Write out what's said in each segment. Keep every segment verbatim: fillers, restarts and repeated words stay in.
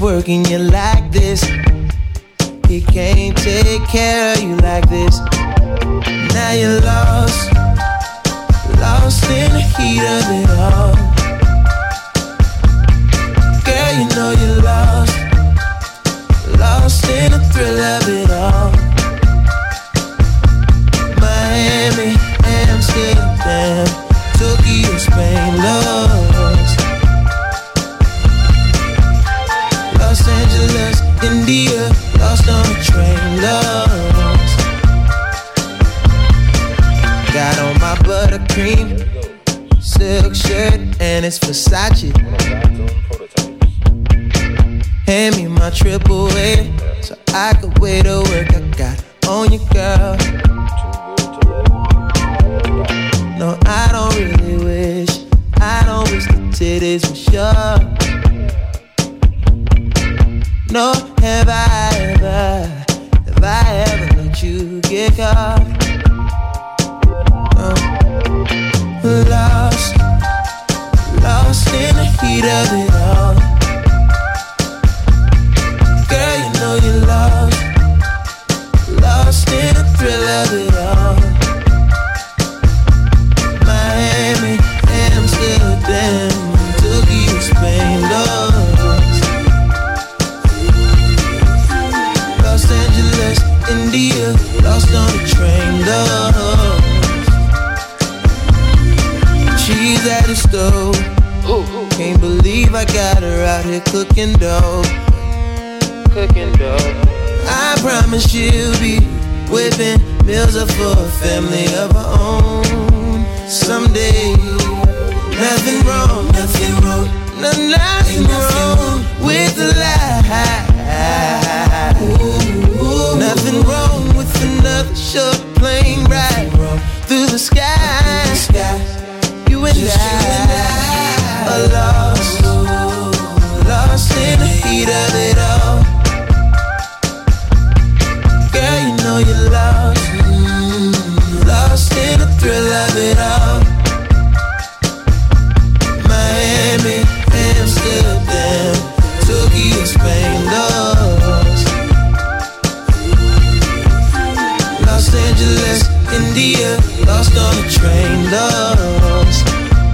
working you like this. He can't take care of you like this. Now you're lost, lost in the heat of it all. Girl, you know you're lost, lost in the thrill of it all. Miami, Amsterdam, Tokyo, Spain, lost. Los Angeles, India, lost on a train, lost. Got on my buttercream silk shirt and it's Versace. Hand me my triple A so I could wait to work. I got on you, girl. No, I don't really wish, I don't wish the titties were sure. No, have I ever, have I ever let you get caught? No. Lost, lost in the heat of it all. Girl, you know you're lost, lost in the thrill of it all. Miami, Amsterdam, Tokyo, Spain, lost. Los Angeles, India, lost on the train, lost. She's at the stove, can't believe I got her out here cooking dough. Cooking dough. I promise she'll be whipping meals up for a family of her own someday. Nothing wrong, nothing wrong, no, nothing wrong with the lie. Ooh, nothing wrong with another short plane ride through the sky. You and I are lost, lost in the heat of it all. Girl, you know you're lost, lost in the thrill of it all. Miami, Amsterdam, Tokyo, Spain, lost. Los Angeles, India, lost on the train, lost.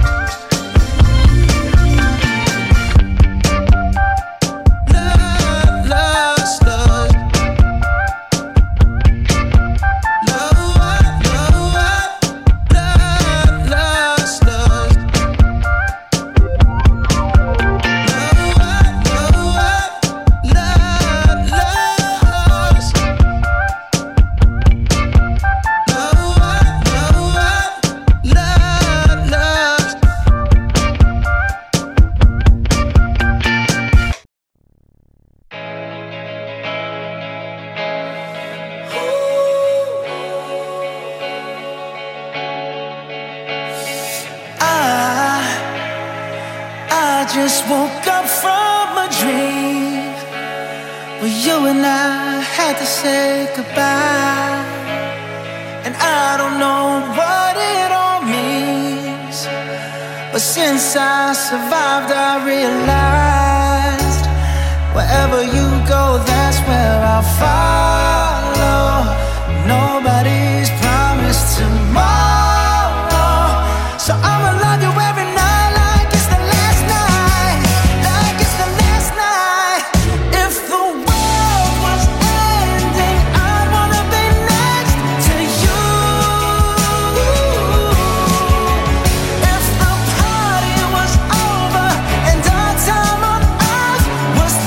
Just woke up from a dream where you and I had to say goodbye. And I don't know what it all means, but since I survived I realized wherever you go, that's where I'll follow. Nobody's promised tomorrow, so I'ma love you every night.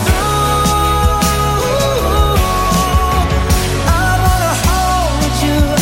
You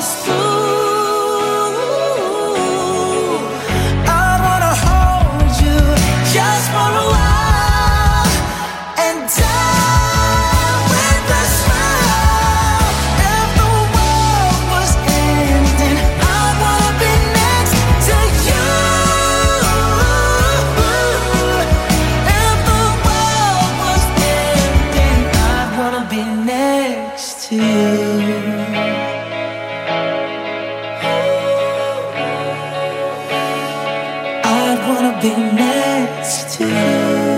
just you. I wanna hold you just for a while and die with a smile. If the world was ending, I wanna be next to you. If the world was ending, I wanna be next to you. I wanna be next to you.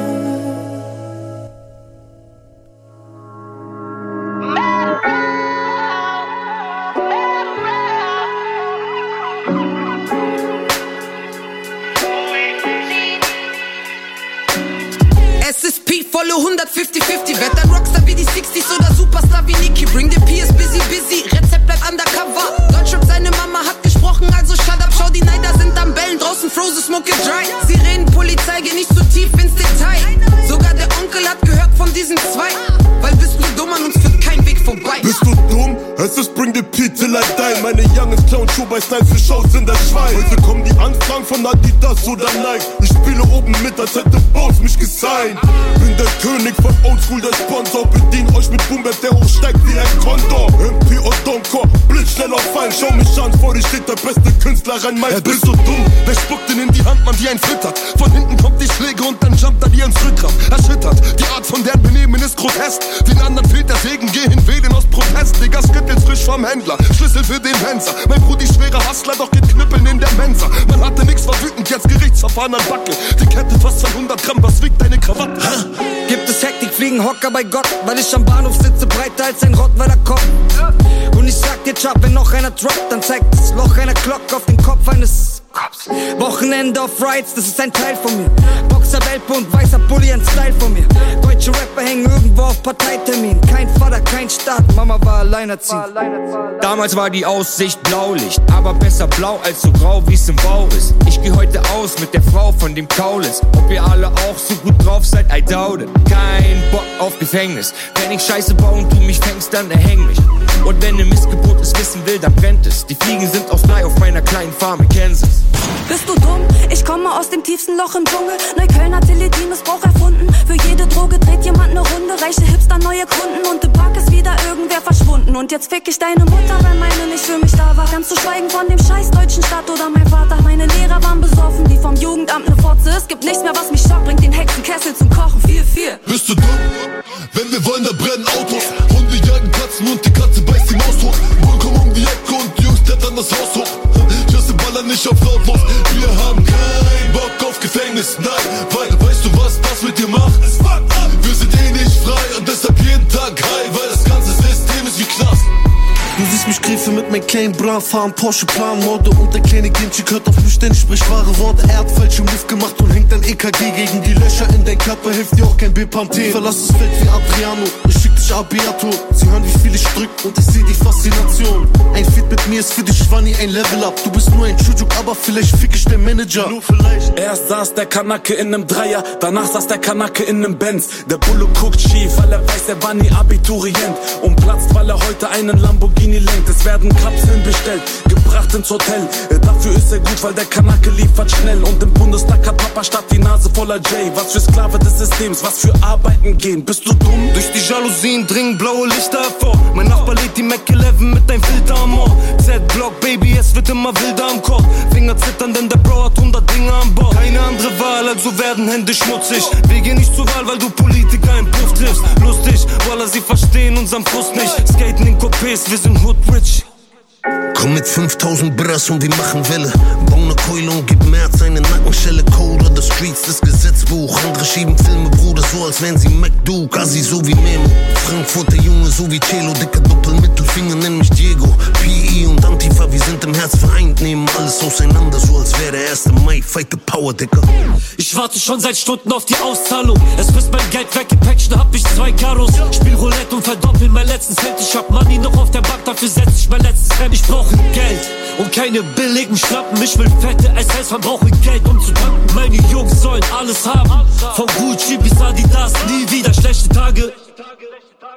S S P, volle hundert, fifty fifty. Werd ein Rockstar wie die sechziger oder Superstar wie Nicki. Bring the P, ist busy, busy. Rezept bleibt undercover. Deutschrap, seine Mama hat gesprochen, also shut up. Schau, die Neider sind am Bellen. Draußen frozen, smoke it dry. Sirenen, Polizei, geh nicht zu tief ins Detail. Sogar der Onkel hat gehört von diesen zwei. Weil bist du dumm, an uns führt kein Weg vorbei. Bist du dumm? Es ist Bring the P till I die. Meine Youngest klauen Schuh bei Styles für Shows in der Schweiz. Heute kommen die Anfragen von Adidas oder Nike. Ich spiele oben mit, als hätte Bones mich gesigned. Bin der König von Oldschool, der Sponsor. Bedien euch mit Boombap, der hochsteigt wie ein Kondor. M P und Donkor, blitzschnell auf Fallen. Schau mich an, vor dir steht der beste Künstler rein. Ja, bist du dumm? Wer spuckt denn in die Hand, man, wie ein Flitter? Von hinten kommt die Schläge und dann jumpt er dir ins Rückgrat. Erschüttert, die Art von deren Benehmen ist grotesk. Den anderen fehlt der Segen, geh hin, wählen aus Protest. Digga, Skittles frisch vom Händler, Schlüssel für den Fenster. Mein Brudi, schwerer Hustler, doch geht knüppeln in der Mensa. Man hatte nix, war wütend, jetzt Gerichtsverfahren an Backe. Die Kette fast zweihundert Gramm, was wiegt deine Krawatte? Gibt es Hektik, fliegen Hocker bei Gott. Weil ich am Bahnhof sitze, breiter als ein Rottweiler Kopf. Und ich sag dir, Chap, wenn noch einer droppt, dann zeigt das Loch einer Glock auf den Kopf eines Cops. Wochenende auf Rides, das ist ein Teil von mir. Boxer, Weltbund, weißer Bulli, ein Style von mir. Deutsche Rapper hängen irgendwo auf Parteitermin. Kein Vater, kein Staat, Mama war alleinerziehend. Damals war die Aussicht Blaulicht, aber besser blau als so grau, wie's im Bau ist. Ich geh heute aus mit der Frau von dem Kaulitz. Ob ihr alle auch so gut drauf seid, I doubt it. Kein Bock auf Gefängnis. Wenn ich Scheiße baue und du mich fängst, dann erhäng mich. Und wenn ne Missgeburt es wissen will, dann brennt es. Die Fliegen sind aus Blei auf meiner kleinen Farm in Kansas. Bist du dumm? Ich komme aus dem tiefsten Loch im Dschungel. Neukölln hat Teledin-Missbrauch erfunden. Für jede Droge dreht jemand ne Runde. Reiche Hipster, neue Kunden und im Park ist wieder irgendwer verschwunden. Und jetzt fick ich deine Mutter, weil meine nicht für mich da war. Ganz zu schweigen von dem scheiß deutschen Staat oder mein Vater. Meine Lehrer waren besoffen, die vom Jugendamt ne Fotze. Es gibt nichts mehr, was mich schockt. Bringt den Hexenkessel zum Kochen. vier vier. Bist du dumm? Wenn wir wollen, da brennen Autos. Hunde jagen Katzen und die Katze beißt die Maus hoch. Bullen kommen um die Ecke und die Jungs klettern das Haus hoch. Just ballern nicht auf lautlos. Wir haben keinen Bock auf Gefängnis, nein. Weil, weißt du, was das mit dir macht? Wir sind eh nicht frei und deshalb jeden Tag high. Weil das ganze System ist wie Knast. Du siehst mich griefe mit meinem kleinen Bra, fahren Porsche, Plan, Morde. Und der kleine Ginchik hört auf mich, denn ich sprich wahre Worte. Er hat falsche Move gemacht und hängt ein E K G gegen die Löcher in dein Körper. Hilft dir auch kein Bepanthen. Verlass das Feld wie Adriano, ich schick dich Abiato. Sie hören, wie viel ich drück und ich seh die Faszination. Ein Feed mit mir ist für dich Schwanni ein Level up. Du bist nur ein Chujuk, aber vielleicht fick ich den Manager. Nur vielleicht. Erst saß der Kanake in nem Dreier, danach saß der Kanake in nem Benz. Der Bulle guckt schief, weil er weiß, er war nie Abiturient. Und platzt, weil er heute einen Lamborghini lenkt. Es werden Kapseln bestellt, gebracht ins Hotel. Dafür ist er gut, weil der Kanake liefert schnell. Und im Bundestag hat Papa statt die Nase voller J. Was für Sklave des Systems, was für Arbeiten gehen. Bist du dumm? Durch die Jalousien dringen blaue Lichter hervor. Mein Nachbar lädt die Mac elf mit deinem Filter am Ohr. Z-Block, Baby, es wird immer wilder am Korb. Finger zittern, denn der Bro hat hundert Dinge an Bord. Keine andere Wahl, also werden Hände schmutzig. Wir gehen nicht zur Wahl, weil du Politiker im Puff triffst. Lustig, Wallah, sie verstehen unseren Frust nicht. Skaten in Coupés, wir sind Hood Rich. Komm mit fünftausend Bras und wir machen Welle. Bau ne Keule und gib März eine Nackenschelle. Code of the Streets, das Gesetzbuch. Andere schieben Filme, Bruder, so als wären sie MacDo. Kasi so wie Memo. Frankfurter Junge, so wie Celo. Dicker Doppelmittelfinger, nenn mich Diego. P I und Antifa, wir sind im Herz vereint. Nehmen alles auseinander, so als wäre der erste Mai. Fight the power, Dicker. Ich warte schon seit Stunden auf die Auszahlung. Es frisst mein Geld weg, gepackt, hab ich zwei Karos. Spiel Roulette und verdoppel mein letzten Cent. Ich hab Money noch auf der Bank, dafür setz ich mein letztes Cent. Ich brauche Geld und keine billigen Schnappen. Ich will fette S S, verbrauche Geld, um zu tanken. Meine Jungs sollen alles haben, von Gucci bis Adidas. Nie wieder schlechte Tage.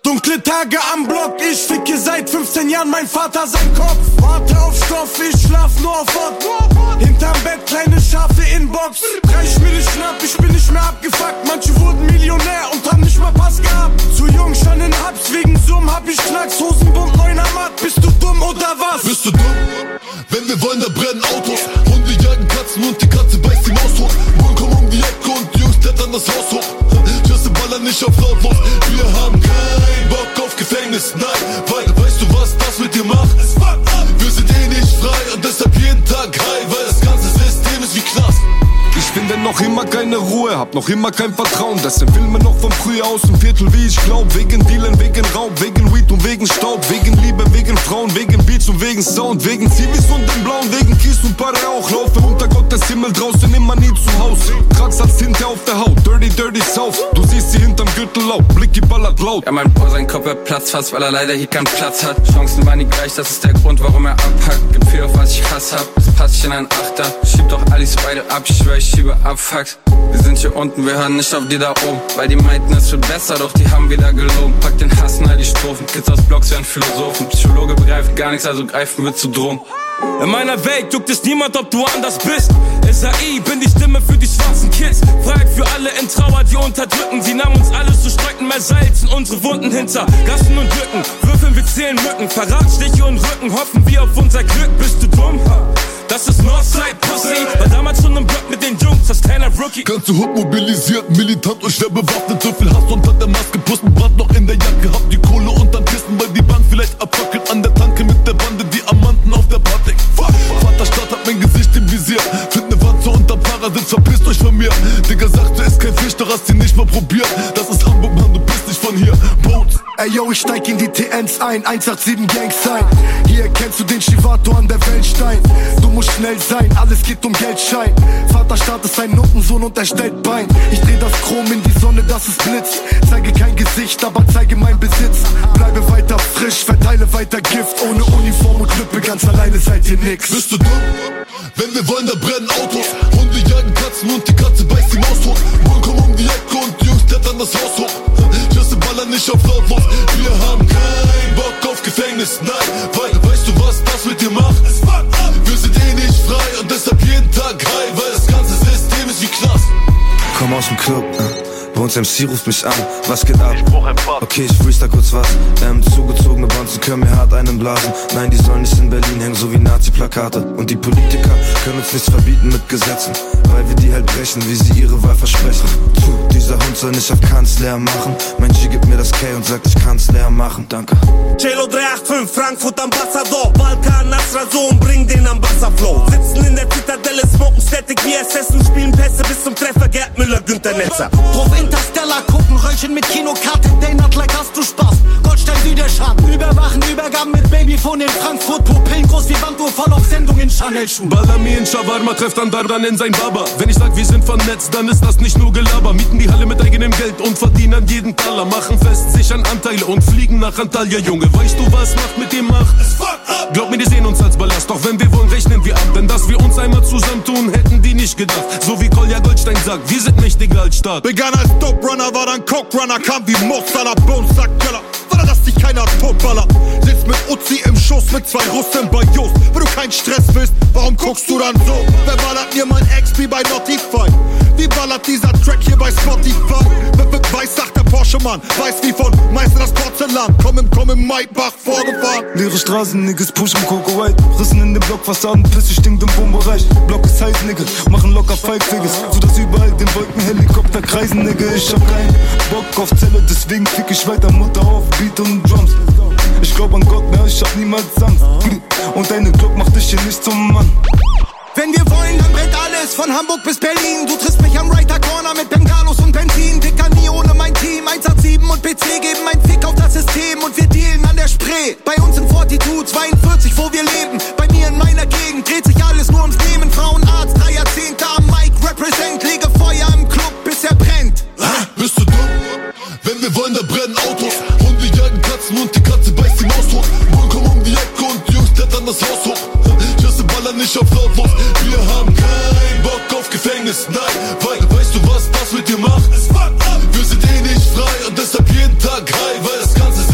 Dunkle Tage am Block, ich ficke seit fünfzehn Jahren mein Vater sein Kopf. Warte auf Stoff, ich schlaf nur auf Wort. Hinterm Bett kleine Schafe in Box. Reich mir nicht schnapp, ich bin nicht mehr abgefuckt. Manche wurden Millionär und haben nicht mal Pass gehabt. Zu jung, schon in Hubs, wegen Summ hab ich Knacks. Hosenbund, neuner Matt, bist du dumm oder was? Bist du dumm? Wenn wir wollen, da brennen Autos. Hunde jagen Katzen und die Katze beißt die Maus hoch. Bullen kommen um die Ecke und die Jungs klettern das Haus hoch. Just ballern nicht auf lautlos. Wir haben keinen Bock auf Gefängnis, nein. Weil, weißt du, was das mit dir macht? Wir sind eh nicht frei und deshalb jeden Tag high. Weil das ganze System ist wie Knast. Ich finde noch immer keine Ruhe, hab noch immer kein Vertrauen. Das sind Filme noch von früher aus dem Viertel, wie ich glaub. Wegen Dealen, wegen Raub, wegen Weed und wegen Staub. Wegen Liebe, wegen Frauen, wegen Beats und wegen Sound. Wegen Zivis und dem Blauen, wegen Kies und Paare auch. Laufe unter Gottes Himmel draußen, immer nie zu Hause. Trag's als Tinte auf der Haut, dirty, dirty South. Du siehst sie hinterm Gürtel laut, Blicky ballert laut. Ja, mein Bro, sein Kopf er platzt fast, weil er leider hier keinen Platz hat. Chancen waren nie gleich, das ist der Grund, warum er abhackt. Gibt viel, auf was ich Hass hab, das passt ich in ein Achter. Schieb doch alles beide ab, ich schwör, ich schiebe ab, Fucks. Wir sind hier unten, wir hören nicht auf die da oben. Weil die meinten, es wird besser, doch die haben wieder gelogen. Pack den Hass in all die Strophen, Kids aus Blocks werden Philosophen. Psychologe begreift gar nichts, also greifen wir zu Drogen. In meiner Welt juckt es niemand, ob du anders bist. S A I, bin die Stimme für die schwarzen Kids. Freiheit für alle in Trauer, die unterdrücken. Sie nahmen uns alles zu strecken, mehr Salz in unsere Wunden hinter Gassen und Lücken. Würfeln, wir zählen Mücken, Verratstiche und Rücken. Hoffen wir auf unser Glück, bist du dumm? Das ist Northside Pussy. War damals schon im Block mit den Jungs, das kleiner Rookie. Ganze Hut mobilisiert, militant und schwer bewaffnet. So viel Hass unter der Maske, Pusten, Brand noch in der Jacke. Hab die Kohle unterm Kissen, weil die Bank vielleicht abfackelt. An der Tanke mit der Bande, Diamanten auf der Patek. Vaterstadt hat mein Gesicht im Visier. Find ne Wanze unterm Fahrersitz, verpisst euch von mir. Digga sagt, du ist kein Fisch, doch hast sie nicht mal probiert. Das ist Hamburg, Mann, du bist nicht von hier. Bones. Ey yo, ich steig in die T Ns ein, eins acht sieben Gang Sign. Hier kennst du den Chivato an der Wellenstein. Du musst schnell sein, alles geht um Geldschein. Vaterstaat ist ein Notensohn und er stellt Bein. Ich dreh das Chrom in die Sonne, dass es blitzt. Zeige kein Gesicht, aber zeige mein Besitz. Bleibe weiter frisch, verteile weiter Gift. Ohne Uniform und Knüppel, ganz alleine seid ihr nix. Bist du dumm? Wenn wir wollen, da brennen Autos. Hunde jagen Katzen und die Katze beißt die Maus hoch. Bullen kommen um die Ecke und die Jungs klettern das Haus hoch. Just ballern nicht auf lautlos. Wir haben keinen Bock auf Gefängnis, nein. Weil, weißt du, was das mit dir macht? Wir sind eh nicht frei und deshalb jeden Tag high. Weil das ganze System ist wie Knast. Komm aus dem Club, äh. Bei uns M C ruft mich an, was geht ab? Okay, ich freestyle kurz was. Ähm, zugezogene Bonzen können mir hart einen blasen. Nein, die sollen nicht in Berlin hängen, so wie Nazi-Plakate. Und die Politiker können uns nichts verbieten mit Gesetzen, weil wir die halt brechen, wie sie ihre Wahl versprechen. Puh, dieser Hund soll nicht auf Kanzler machen. Mein G gibt mir das K und sagt, ich kann's leer machen, danke. Cello drei acht fünf, Frankfurt Ambassador. Balkan, Nasra Sohn, bring den Ambassador-Flow. Sitzen in der Zitadelle, smoken Static wie S S und spielen Pässe bis zum Treffer. Gerd Müller, Günther Netzer. Interstellar gucken, Röllchen mit Kinokarte, Day-Night like hast du Spaß. Goldstein Süderschan, überwachen Übergaben mit Babyphone in Frankfurt. Pupillen groß wie Banduhr, voll auf Sendung in Chanel-Schuhen. Ballami in Shawarma trefft an Dardan in sein Baba. Wenn ich sag, wir sind vernetzt, dann ist das nicht nur Gelaber. Mieten die Halle mit eigenem Geld und verdienen jeden Taler. Machen fest, sichern Anteile und fliegen nach Antalya, Junge. Weißt du, was Macht mit dem macht? Glaub mir, die sehen uns als Ballast. Doch wenn wir wollen, rechnen wir ab. Denn dass wir uns einmal zusammentun, hätten die nicht gedacht. So wie Kolja Goldstein sagt, wir sind mächtiger als Staat. Begann als Dope Runner, war dann Coke Runner, kam wie Mozart, Bones, Sackkeller. War dass dich keiner totballer. Sitzt mit Uzi im Schoß mit zwei Russen bei Just. Wenn du keinen Stress willst, warum guckst du dann so? Wer ballert mir mein X P bei Notify? Wie ballert dieser Track hier bei Spotify? Weiß, sagt der Porsche-Mann, weiß wie von Meister das Porzellan. Komm im, komm im Maybach vorgefahren. Leere Straßen, Niggas pushen Coco White. Rissen in den Block, Fassaden, Pisse stinkt im Wohnbereich. Block ist heiß, Nigga, machen locker Five-Figures. So dass überall den Wolken Helikopter kreisen, Nigga. Ich hab keinen Bock auf Zelle, deswegen fick ich weiter Mutter auf Beat und Drums. Ich glaub an Gott, ne, ich hab niemals Angst. Und deine Glock macht dich hier nicht zum Mann. Wenn wir wollen, dann brennt alles, von Hamburg bis Berlin. Du triffst mich am Writer Corner mit Bengalos und Benzin. Dicker nie ohne mein Team, eins acht sieben und P C geben ein Fick auf das System und wir dealen an der Spree. Bei uns in Fortitude zweiundvierzig, wo wir leben. Bei mir in meiner Gegend dreht sich alles nur ums Nehmen. Frauenarzt, drei Jahrzehnte am Mic, represent. Lege Feuer im Club, bis er brennt. Bist du dumm? Wenn wir wollen, da brennen Autos. Hunde jagen Katzen und die Katze beißt die Maus hoch. Bullen kommen um die Ecke und die Jungs klettern das Haus hoch. Just ballern nicht auf lautlos. Wir haben keinen Bock auf Gefängnis, nein. Weil, weißt du, was das mit dir macht? Wir sind eh nicht frei und deshalb jeden Tag high. Weil das ganze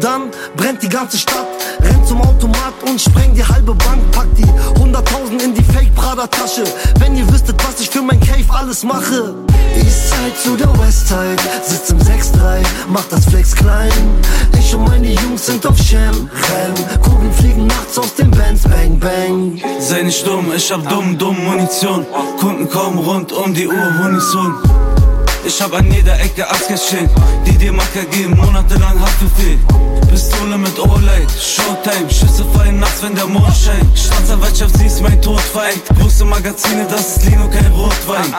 dann brennt die ganze Stadt. Rennt zum Automat und spreng die halbe Bank. Pack die hunderttausend in die Fake-Prada-Tasche. Wenn ihr wüsstet, was ich für mein Cave alles mache. Eastside zu der Westside, sitz im sechs drei, mach das Flex klein. Ich und meine Jungs sind auf Sham, Rem. Kugeln fliegen nachts aus dem Benz, bang, bang. Sei nicht dumm, ich hab dumm, dumm Munition. Kunden kommen rund um die Uhr, Unison. Ich hab an jeder Ecke Axt geschenkt, die dir Macker geben, monatelang Haftbefehl. Pistole mit O-Light, Showtime, Schüsse fallen nachts, wenn der Mond scheint. Staatsanwaltschaft, sie ist mein Todfeind. Große Magazine, das ist Lino, kein Rotwein.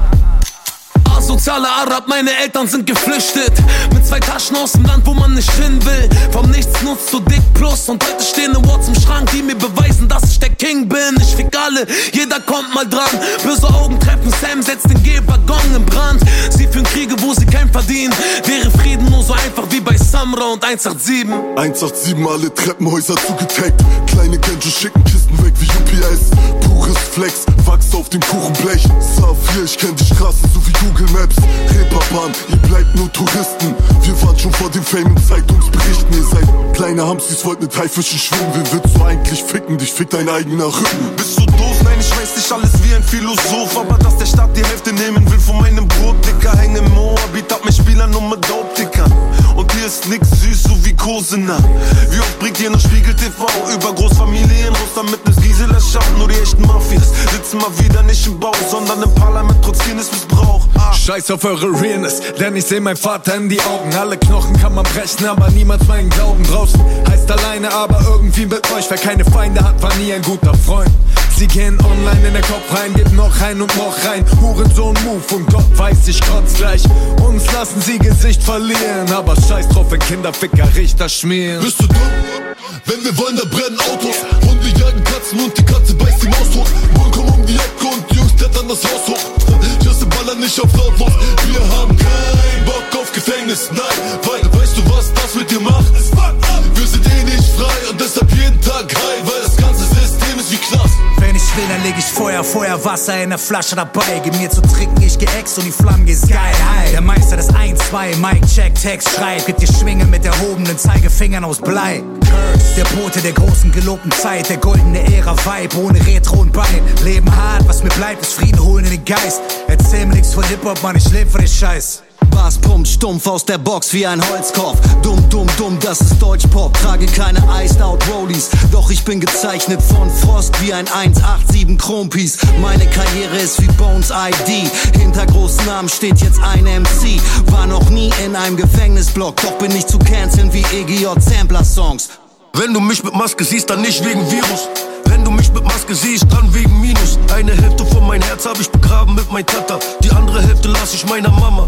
Asozialer Arab, meine Eltern sind geflüchtet. Mit zwei Taschen aus dem Land, wo man nicht hin will. Vom Nichts nutzt du Dick Plus. Und heute stehen Awards im Schrank, die mir beweisen, dass ich der King bin. Ich fick alle, jeder kommt mal dran. Böse Augen treffen Sam, setzt den G-Waggon in Brand. Sie führen Kriege, wo sie kein verdienen. Wäre Frieden nur so einfach wie bei Samra und eins acht sieben. eins acht sieben, alle Treppenhäuser zugetaggt. Kleine Genjo schicken Kisten weg wie U P S. Pures Flex, Wachs auf dem Kuchenblech. Saphir, ich kenn die Straßen so wie Google Maps. Reeperbahn, ihr bleibt nur Touristen. Wir waren schon vor dem Fame in Zeitungsberichten. Ihr seid kleine Hamsters, wollt mit Haifischen schwimmen. Wen willst du eigentlich ficken? Dich fickt dein eigener Rücken. Bist du doof? Nein, ich weiß nicht alles wie ein Philosoph. Aber dass der Staat die Hälfte nehmen will von meinem Brot, Dicker. Häng im Moabit, hab mich Spieler nur mit Dope, Dicker. Und hier ist nix süß, so wie Kosena. Wie oft bringt ihr noch Spiegel T V über Großfamilien raus, damit es Gisela schaffen? Nur die echten Mafias sitzen mal wieder nicht im Bauch, sondern im Parlament trotz Kindesmissbrauch. Ah. Scheiß auf eure Realness, denn ich seh mein Vater in die Augen. Alle Knochen kann man brechen, aber niemals meinen Glauben. Draußen heißt alleine, aber irgendwie mit euch. Wer keine Feinde hat, war nie ein guter Freund. Sie gehen online in den Kopf rein, geben noch rein und noch rein. Hurensohn-Move und Gott weiß, ich kotz gleich. Uns lassen sie Gesicht verlieren, aber scheiß drauf, wenn Kinderficker Richter schmieren. Bist du dumm? Wenn wir wollen, da brennen Autos. Hunde jagen Katzen und die Katze beißt die Maus tot. Bullen kommen um die Ecke und die Jungs klettern das Haus hoch. Just ballern nicht auf lautlos. Wir haben keinen Bock auf Gefängnis, nein. Weil, weißt du, was das mit dir macht? Wir sind eh nicht frei und deshalb jeden Tag high, weil das ganze System ist wie Knast. Wenn ich will, dann leg ich Feuer, Feuer, Wasser in der Flasche dabei. Gib mir zu trinken, ich geh ex und die Flammen gehen sky high. Der Meister des eins zwei, Mic check, Text schreibt. Gibt dir Schwinge mit erhobenen Zeigefingern aus Blei. Curse, der Bote der großen gelobten Zeit. Der goldene Ära-Vibe, ohne Retro und Bein. Leben hart, was mir bleibt, ist Frieden holen in den Geist. Erzähl mir nichts von Hip-Hop, Mann, ich leb für den Scheiß. Bass pumpt stumpf aus der Box wie ein Holzkopf. Dumm, dumm, dumm, das ist Deutschpop. Trage keine Iced Out Rollies, doch ich bin gezeichnet von Frost wie ein eins acht sieben Chrompiece. Meine Karriere ist wie Bones I D. Hinter großen Namen steht jetzt ein M C. War noch nie in einem Gefängnisblock, doch bin ich zu canceln wie E G J Sampler-Songs. Wenn du mich mit Maske siehst, dann nicht wegen Virus. Wenn du mich mit Maske siehst, dann wegen Minus. Eine Hälfte von mein Herz hab ich begraben mit mein Tata. Die andere Hälfte lass ich meiner Mama.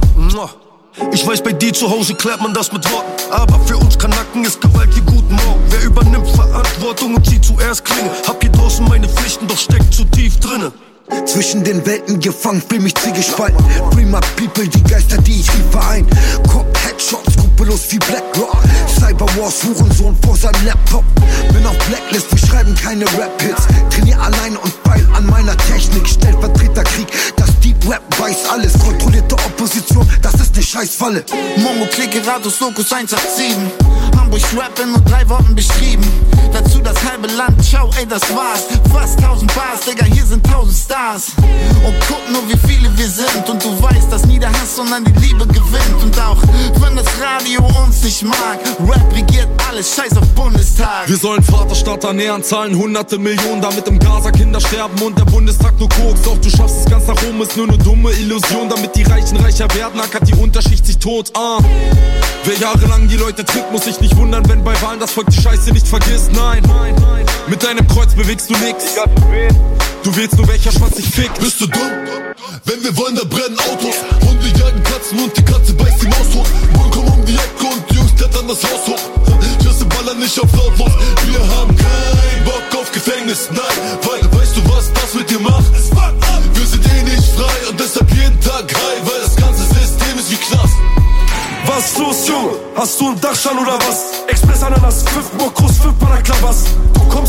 Ich weiß, bei dir zu Hause klärt man das mit Worten. Aber für uns Kanaken ist Gewalt wie guten Morgen. Wer übernimmt Verantwortung und zieht zuerst Klinge? Hab hier draußen meine Pflichten, doch steckt zu tief drinne. Zwischen den Welten gefangen, fühl mich zwiegespalten. Bring my people, die Geister, die ich lieb verein. Cop, Headshots, skrupellos wie Blackrock. Cyberwars, Hurensohn vor seinem Laptop. Bin auf Blacklist, wir schreiben keine Rap-Hits. Trainier alleine und feil an meiner Technik. Stellvertreterkrieg, das Deep Rap weiß alles. Kontrollierte Opposition, das ist ne Scheißfalle. Mongo, Clique, Rados, Locus eins acht sieben. Hamburg Rap in nur drei Worten beschrieben. Dazu das halbe Land, ciao, ey, das war's. Fast tausend Bars, Digga, hier sind tausend Stars. Und guck nur, wie viele wir sind. Und du weißt, dass nie der Hass, sondern die Liebe gewinnt. Und auch wenn das Radio uns nicht mag, Rap regiert alles, scheiß auf Bundestag. Wir sollen Vaterstaat ernähren, zahlen hunderte Millionen, damit im Gaza Kinder sterben und der Bundestag nur Koks. Doch du schaffst es ganz nach oben, ist nur eine dumme Illusion. Damit die Reichen reicher werden, ackert die Unterschicht sich tot. Ah. Wer jahrelang die Leute tritt, muss sich nicht wundern, wenn bei Wahlen das Volk die Scheiße nicht vergisst. Nein, nein, nein. Mit deinem Kreuz bewegst du nix. Du willst nur, welcher Schwanz dich fickt. Bist du dumm? Wenn wir wollen, da brennen Autos. Hunde jagen Katzen und die Katze beißt die Maus tot. Bullen kommen um die Ecke und die Jungs klettern das Haus hoch. Just ballern nicht auf lautlos. Wir haben keinen Bock auf Gefängnis, nein. Weil, weißt du, was das mit dir macht? Wir sind eh nicht frei und deshalb jeden Tag high, weil das ganze System ist wie Knast. Was ist los, Junge? Hast du einen Dachschaden oder was? Express Ananas, fünf Mokros, fünf Panaklavas. Du kommst nicht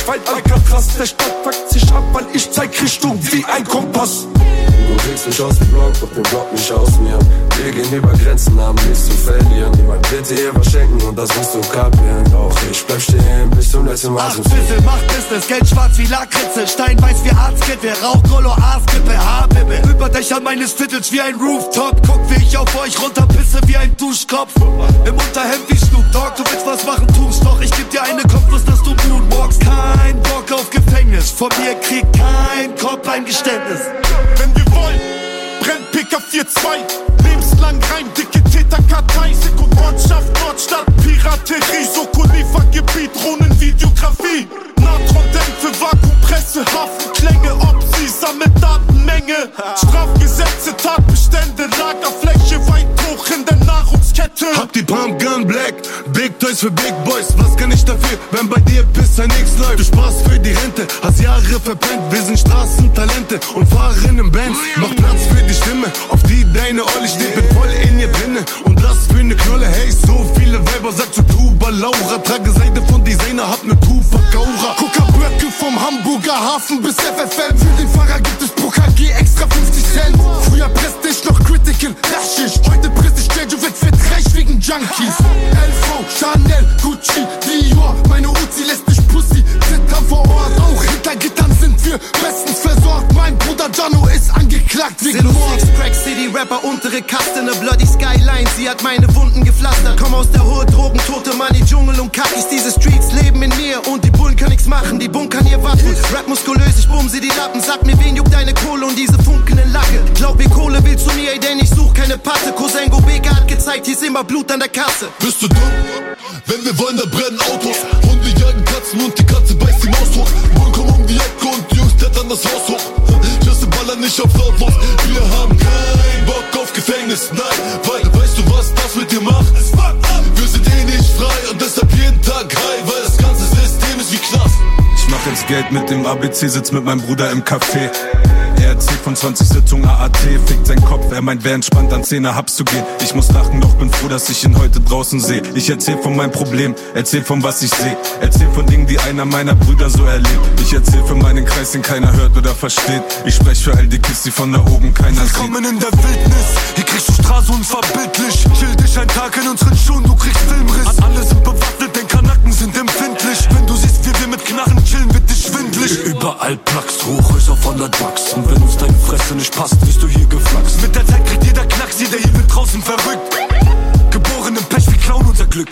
Bei Alcatraz, der Stadt fuckt sich ab, weil ich zeig Richtung wie ein Kompass. Du kriegst mich aus dem Block, doch den Block nicht aus mir. Wir gehen über Grenzen, haben nichts zu verlieren. Niemand wird dir was schenken und das musst du kapieren. Doch ich bleib stehen bis zum letzten Mal. Acht Bissel, macht Business, Geld schwarz wie Lakritze. Stein weiß wie Arztkette, Rauch, Golo, Aaskippe, Haarbippe. Über Dächern meines Viertels wie ein Rooftop. Guck, wie ich auf euch runterpisse wie ein Duschkopf. Im Unterhemd wie Snoop Dogg, du willst was machen, tust doch. Ich geb dir eine Kopfnuss, dass du moonwalkst. Kein Bock auf Gefängnis, von mir kriegt kein Kopf ein Geständnis. Wenn wir wollen, brennt P K vier zwei. Lebenslang rein, dicke Täterkartei. Sekundortschaft, Nordstadt, Piraterie. Soko-Liefergebiet, Drohnenvideografie. Natron-Dämpfe, Vakuumpresse, Hafenklänge. Opsi, sammelt Datenmenge. Strafgesetze, Tatbestände, Lagerfläche weit hoch in der Nahrungskette. Hab die Pumpgun Black, Big Toys für Big Boys. Was kann ich dafür, wenn bei dir Pisser nix läuft? Du sparst für die Rente, hast Jahre verpennt. Wir sind Straßentalente und fahren im Benz. Mach Platz für die Stimme, auf die deine Olle steht. Bin voll in ihr drinne und das für ne Knolle. Hey, so viele Weiber, sagt zu Tuba Laura. Trage Seide von Designer, hab ne Tupac Aura. Coca-Blöcke vom Hamburger Hafen bis F F M. Für den Fahrer gibt es pro K G extra fünfzig Cent. Früher presste ich noch Critical, Raschisch. Heute presste ich J-Jovet fett reich wegen Junkies. L V, Chanel, Gucci, Dior. Meine Uzi lässt dich Pussy zittern vor Ort. Auch hinter Gittern sind wir bestens versorgt. Mein Bruder Jano ist angeklagt wegen Mord. Crack City Rapper, untere Kaste, ne Bloody Skyline. Sie hat meine Wunden gepflastert. Komm aus der Hood, Drogen, tote Money, Dschungel und Kakis. Diese Streets leben in mir und die Bullen können nix machen. Die bunkern ihr Waffen. Rap muskulös, ich bumm sie die Lappen. Sag mir, wen juckt deine Kohle und diese funkenden Lacke? Glaub mir, Kohle will zu mir, ey, denn ich such keine Patte. Cousin Gobeka hat gezeigt, hier ist immer Blut an der Kasse. Bist du dumm? Wenn wir wollen, dann brennen Autos. Hunde jagen Katzen und die Katze beißt die Maus hoch. Bullen kommen um die Ecke und die Jungs klettern das Haus hoch. Just ballern nicht auf lautlos. Wir haben keinen Bock auf Gefängnis, nein. Weil, weißt du, was das mit dir macht? Wir sind eh nicht frei und deshalb jeden Tag high. Weil das ganze System ist wie Knast. Ich mach jetzt Geld mit dem A B C, sitz mit meinem Bruder im Café. Er erzählt von zwanzig Sitzungen A A T, fickt sein Kopf, er meint, wer entspannt an Zehner Hubs zu gehen. Ich muss lachen, doch bin froh, dass ich ihn heute draußen sehe. Ich erzähl von meinem Problem, erzähl von was ich seh. Erzähl von Dingen, die einer meiner Brüder so erlebt. Ich erzähl für meinen Kreis, den keiner hört oder versteht. Ich sprech für all die Kids, die von da oben keiner sieht. Willkommen in der Wildnis, hier kriegst du Straße unverbindlich. Chill dich ein Tag in unseren Schuhen, du kriegst Filmriss. Alle sind bewaffnet, denn Kanaken sind empfindlich. Wenn du siehst, wie wir mit Knarren chillen, wird dich schwindlig. Überall Placks, Hochhäuser voller Drugs. Und wenn uns deine Fresse nicht passt, wirst du hier geflaxt. Mit der Zeit kriegt jeder Knacks, jeder hier wird draußen verrückt. Geboren im Pech, wir klauen unser Glück.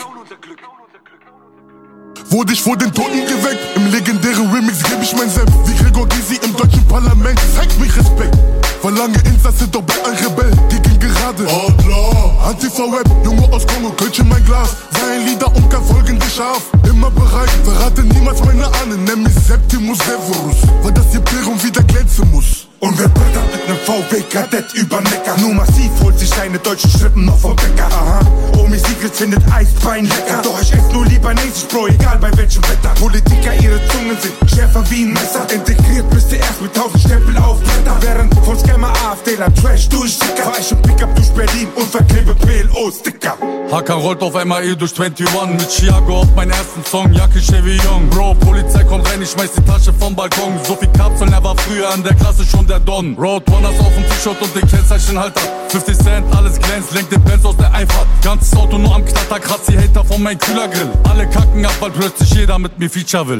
Wurde ich vor den Toten geweckt. Im legendären Remix geb ich mein Senf. Wie Gregor Gysi im deutschen Parlament. Zeigt mich Respekt. Verlange Insasse, doch bleib ein Rebell. Gegen gerade. Oh klar. Antifa-Rap, Junge aus Kongo, Kölsch in mein Glas. Sein Lieder und kann folgen dich scharf. Immer bereit, verrate niemals meine Ahnen. Nenn mich Septimus Severus. Weil das Imperium wieder glänzen muss. Und wer brettert mit nem V W-Kadett über Neckar. Nur massiv holt sich seine deutschen Schrippen noch vom Bäcker. Aha, Omi Secrets findet Eisbein lecker. Doch ich ess nur lieber Nasisch, Bro, egal bei welchem Wetter. Politiker, ihre Zungen sind schärfer wie ein Messer. Integriert bist du erst mit tausend Stempel auf Blätter. Während von Scammer, AfDler, Trash durchsickert. Fahr ich im Pickup durch Berlin und verklebe P L O-Sticker. Hakan rollt auf M A E durch einundzwanzig mit Chiago auf meinen ersten Song. Jacke Chevy Young, Bro, Polizei kommt rein, ich schmeiß die Tasche vom Balkon. So viel Kapseln, er war früher an der Klasse schon der Don. Roadrunners auf dem T-Shirt und den Kennzeichenhalter. fünfzig Cent, alles glänzt, lenkt den Benz aus der Einfahrt. Ganzes Auto nur am Knatter, kratzt die Hater von meinem Kühlergrill. Alle kacken ab, weil plötzlich jeder mit mir Feature will.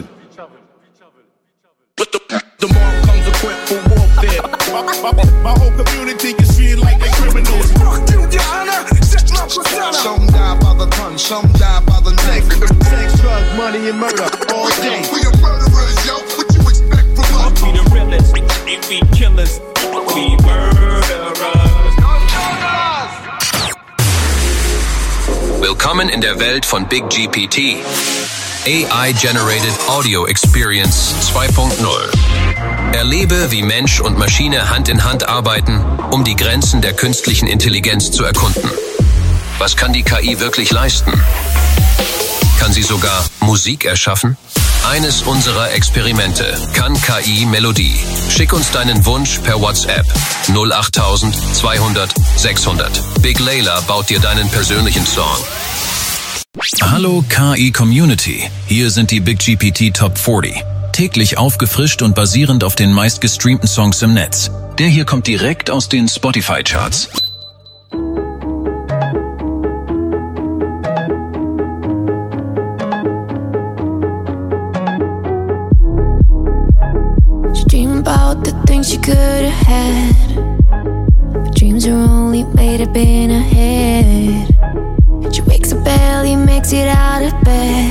The mob comes equipped for warfare. My whole community is feel like they criminals. Some die by the ton, some die by the neck. Sex, drug, money and murder all day. We are murderers, yo. What you expect from us? We the realest, we killers, we murderers. Willkommen in der Welt von Big G P T. A I-Generated Audio Experience zwei Punkt null. Erlebe, wie Mensch und Maschine Hand in Hand arbeiten, um die Grenzen der künstlichen Intelligenz zu erkunden. Was kann die K I wirklich leisten? Kann sie sogar Musik erschaffen? Eines unserer Experimente. Kann K I Melodie? Schick uns deinen Wunsch per WhatsApp null acht zweihundert sechshundert. Big Layla baut dir deinen persönlichen Song. Hallo K I Community, hier sind die Big G P T Top vierzig. täglich aufgefrischt und basierend auf den meistgestreamten Songs im Netz. Der hier kommt direkt aus den Spotify-Charts. Dream about the things you could have had, but dreams are only made up in her head. She wakes up barely, makes it out of bed.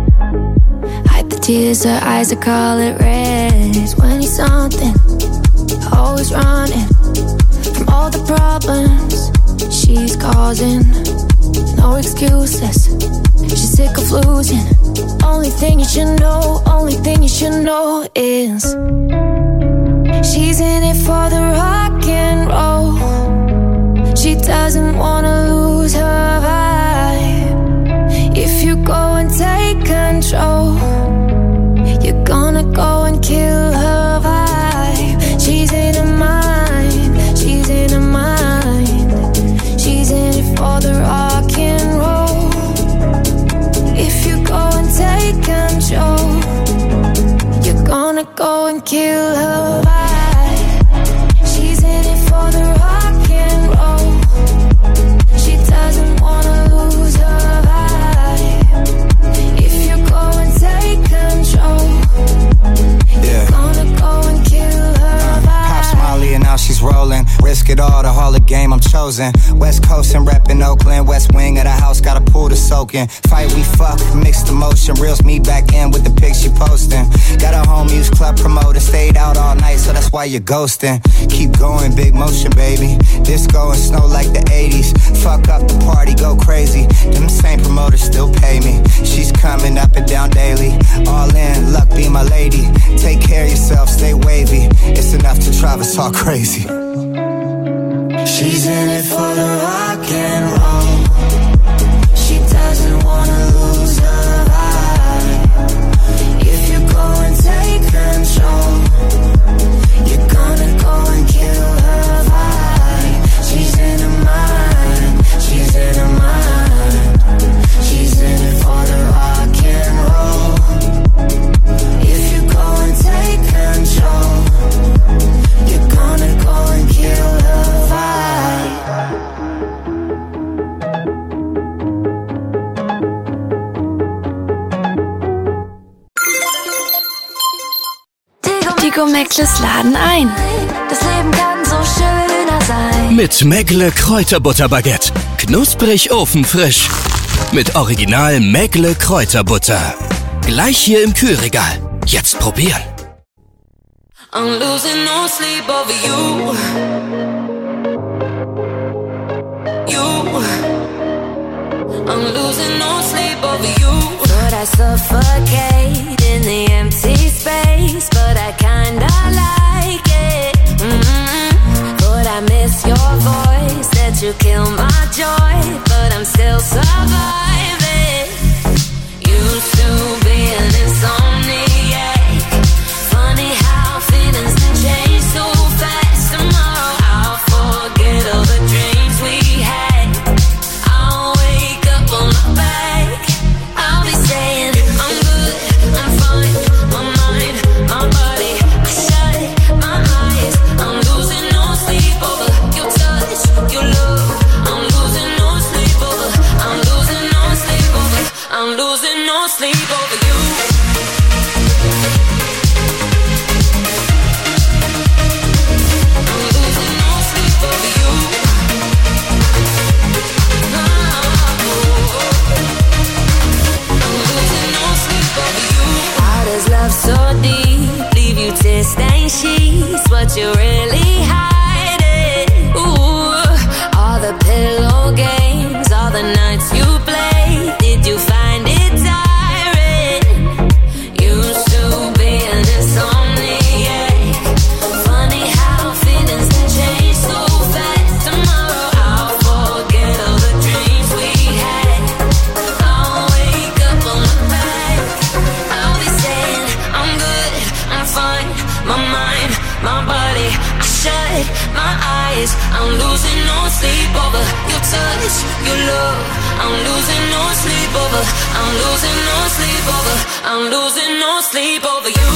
Hide the tears, her eyes are color red. When you're something, always running from all the problems she's causing. No excuses, she's sick of losing. Only thing you should know, only thing you should know is she's in it for the rock and roll. She doesn't wanna lose her vibe. If you go and take control, you're gonna go and kill her vibe. She's in her mind, she's in her mind. She's in it for the rock and roll. If you go and take control, you're gonna go and kill her vibe. She's in it for the rock and roll. She doesn't wanna lose her vibe. If you go and take control, you're gonna go and kill her vibe. Pop Molly and now she's rolling. Risk it all, the Harley game I'm chosen. West Coast and reppin' Oakland. West wing of the house, got a pool to soak in. Fight we fuck, mixed emotion. Reels me back in with the pics she posting. Got a home use club promoter. Stayed out all night, so that's why you're ghosting. Keep going, big motion, baby. Disco and snow like the eighties. Fuck up the party, go crazy. Them same promoters still pay me. She's coming up and down daily. All in, luck be my lady. Take care of yourself, stay wavy. It's enough to drive us all crazy. She's in it for the rock and roll. She doesn't wanna lose her vibe. If you go and take control, you're gonna go and kill her vibe. She's in her mind, she's in her mind. She's in it for the rock and roll. If you go and take control, you're gonna go and kill her vibe. Digo Meckles laden ein. Das Leben kann so schöner sein. Mit Meckle Kräuterbutterbaguette. Knusprig ofenfrisch. Mit Original Meckle Kräuterbutter. Gleich hier im Kühlregal. Jetzt probieren. I'm losing no sleep over you. You. I'm losing no sleep over you. But I suffocate in the empty space. But I kinda like it. Mm-hmm. But I miss your voice. That you kill my joy. But I'm still surviving. Used to be an insomniac. Funny how feelings can change so fast. Tomorrow I'll forget all the dreams we had. I'll wake up on my back. I'll be saying I'm good, I'm fine. My mind, my body, I shut my eyes. I'm losing no sleep over your touch, your love. I'm losing no sleep over. I'm losing no sleep over. I'm losing no sleep over you. Love so deep, leave you to stain sheets. What you really hiding? Ooh, all the pillow games, all the nights you played. Did you find it tiring? Used to be an insomniac. Funny how feelings can change so fast. Tomorrow I'll forget all the dreams we had. I'll wake up on my back. I'll be saying I'm good, I'm fine. My mind, my body, my eyes. I'm losing no sleep over your touch, your love. I'm losing no sleep over. I'm losing no sleep over. I'm losing no sleep over you.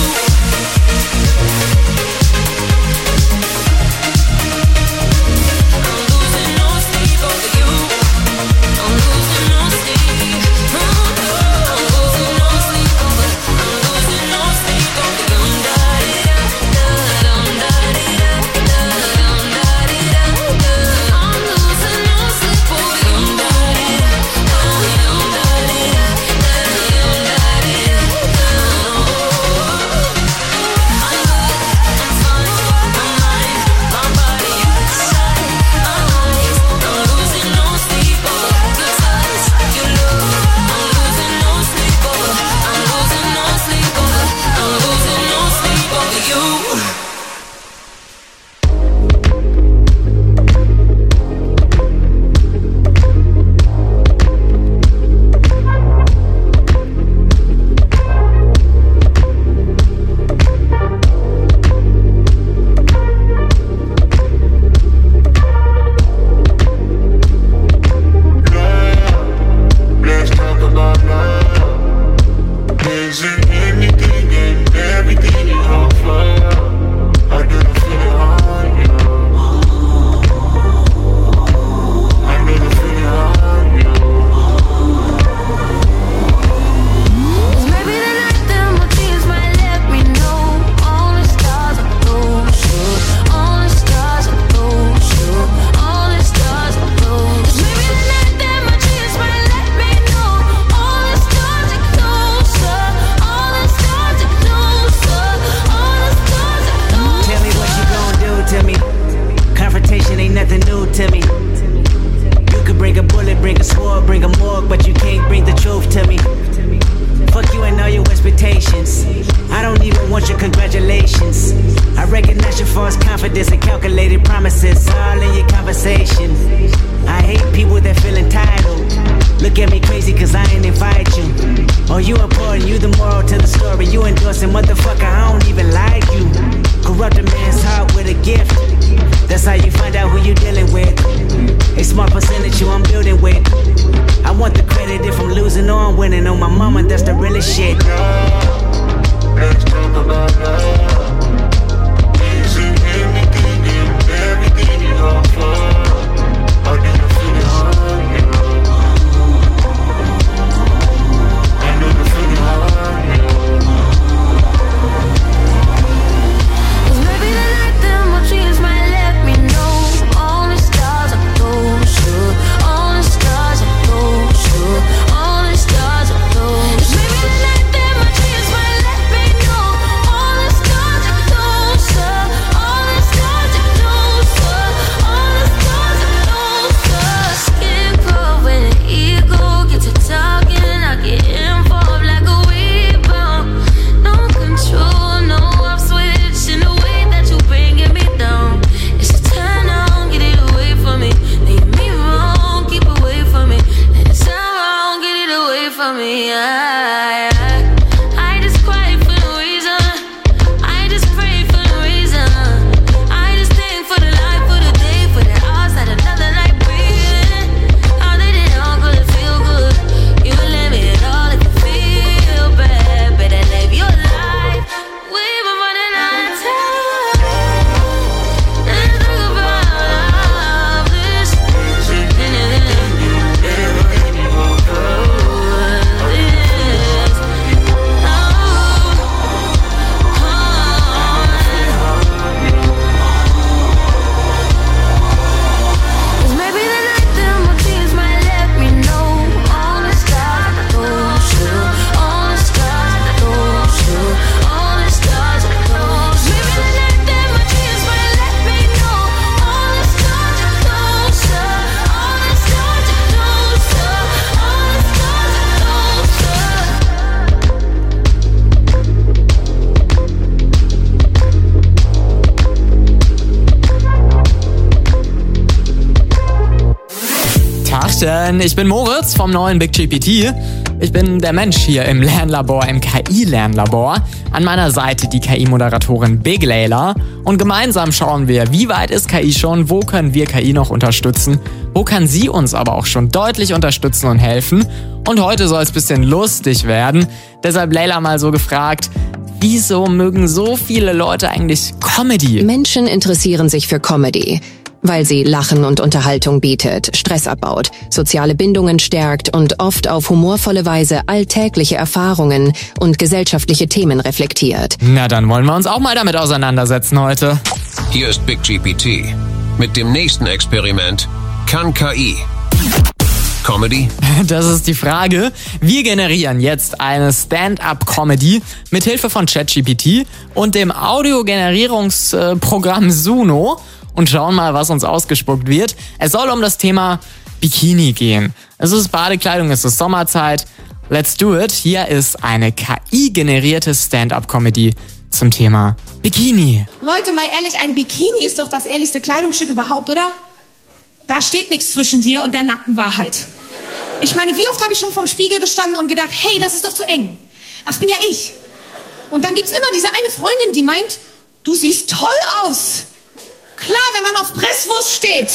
All the stars are close. Maybe the night that my Hallöchen, ich bin Moritz vom neuen Big G P T. Ich bin der Mensch hier im Lernlabor, im K I-Lernlabor. An meiner Seite die K I-Moderatorin Big Layla. Und gemeinsam schauen wir, wie weit ist K I schon, wo können wir K I noch unterstützen, wo kann sie uns aber auch schon deutlich unterstützen und helfen. Und heute soll es ein bisschen lustig werden. Deshalb Layla mal so gefragt, wieso mögen so viele Leute eigentlich Comedy? Menschen interessieren sich für Comedy, weil sie Lachen und Unterhaltung bietet, Stress abbaut, soziale Bindungen stärkt und oft auf humorvolle Weise alltägliche Erfahrungen und gesellschaftliche Themen reflektiert. Na, dann wollen wir uns auch mal damit auseinandersetzen heute. Hier ist Big G P T mit dem nächsten Experiment. Kann K I Comedy? Das ist die Frage. Wir generieren jetzt eine Stand-up-Comedy mit Hilfe von ChatGPT und dem Audiogenerierungsprogramm Suno und schauen mal, was uns ausgespuckt wird. Es soll um das Thema Bikini gehen. Es ist Badekleidung, es ist Sommerzeit. Let's do it. Hier ist eine K I-generierte Stand-up-Comedy zum Thema Bikini. Leute, mal ehrlich, ein Bikini ist doch das ehrlichste Kleidungsstück überhaupt, oder? Da steht nichts zwischen dir und der nackten Wahrheit. Ich meine, wie oft habe ich schon vorm Spiegel gestanden und gedacht, hey, das ist doch zu eng. Das bin ja ich. Und dann gibt's immer diese eine Freundin, die meint, du siehst toll aus. Klar, wenn man auf Presswurst steht.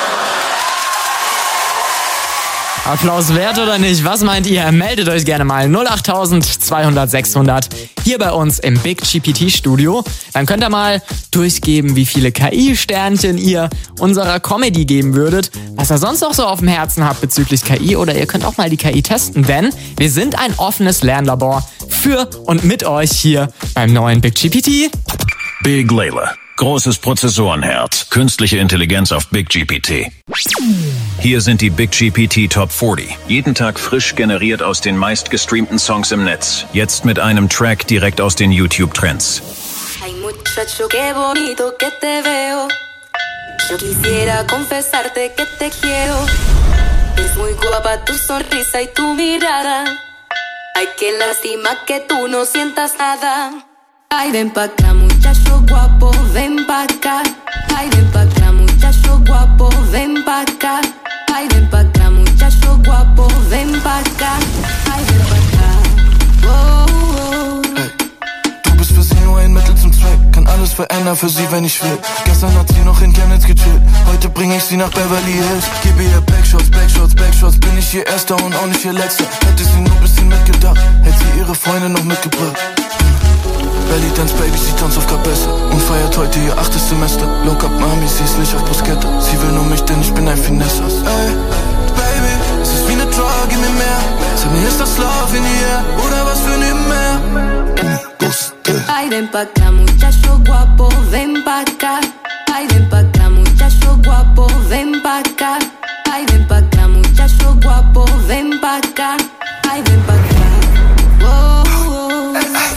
Applaus wert oder nicht? Was meint ihr? Meldet euch gerne mal null acht zweihundert sechshundert hier bei uns im Big G P T Studio. Dann könnt ihr mal durchgeben, wie viele K I-Sternchen ihr unserer Comedy geben würdet, was ihr sonst noch so auf dem Herzen habt bezüglich K I, oder ihr könnt auch mal die K I testen, denn wir sind ein offenes Lernlabor für und mit euch hier beim neuen Big G P T. Big Layla. Großes Prozessorenherz. Künstliche Intelligenz auf Big G P T. Hier sind die Big G P T Top vierzig. Jeden Tag frisch generiert aus den meistgestreamten Songs im Netz. Jetzt mit einem Track direkt aus den YouTube-Trends. Ay, muchacho, qué bonito que te veo. Yo quisiera confesarte que te quiero. Es muy guapa tu sonrisa y tu mirada. Ay, qué lástima que tú no sientas nada. Ay, ven pa' acá, muchacho guapo, ven pa' acá. Ay, ven pa' acá, muchacho guapo, ven pa' acá. Ay, ven pa' acá, muchacho guapo, ven pa' acá. Ay, ven pa' acá. Oh, oh. Hey. Du bist für sie nur ein Mittel zum Zweck. Kann alles verändern für sie, wenn ich will. Gestern hat sie noch in Chemnitz gechillt. Heute bring ich sie nach Beverly Hills. Gebe ihr Backshots, Backshots, Backshots. Bin ich ihr Erster und auch nicht ihr Letzter. Hätte sie nur ein bisschen mitgedacht, hätte sie ihre Freunde noch mitgebracht. Belly Dance Baby, sie tanzt auf Kabesse und feiert heute ihr achtes Semester. Look up Mami, sie ist nicht auf Bruschetta. Sie will nur mich, denn ich bin ein Finesse. Ey, Baby, es ist wie ne Drug, gib mir mehr. Sag mir, ist das Love in the air oder was für nebenher? Ay, ven pa' acá, muchacho guapo, ven pa' acá. Ay, ven pa' acá, muchacho guapo, ven pa' acá. Ay, ven pa' acá, muchacho guapo, ven pa' acá. Ay, ven pa' acá. Oh, oh.